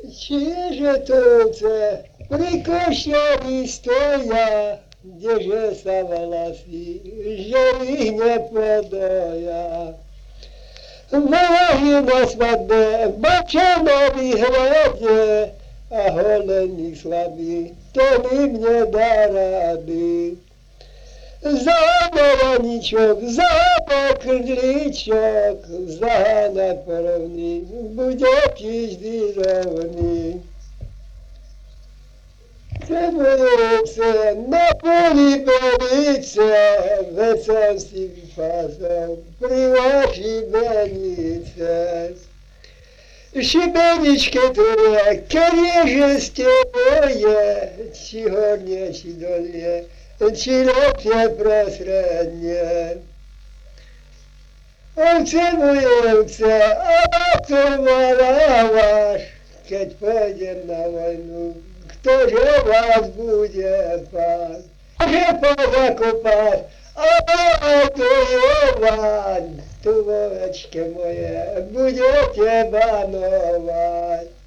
Чиє же то це при кошарі стоя, де же саваласі, жили не подоя. Ноги на свадьбе, бочанові гладє, а голені слабі, то не мне до ради. За баранічок, за покрлічок, за напоровні, буде кіжді ровні. Це було все, на полі поліце, веселці фазом, при вашій беніце. Шибенички твоє, кереже стебоє, чи горнє, чи дольє, чи лоп'є просреднє. Овце моє овце, а то мала ваш, keď пойдем на войну, кто же вас будет пас? Же позакупать, а то Иван, ту вовочки моє, будете бановать.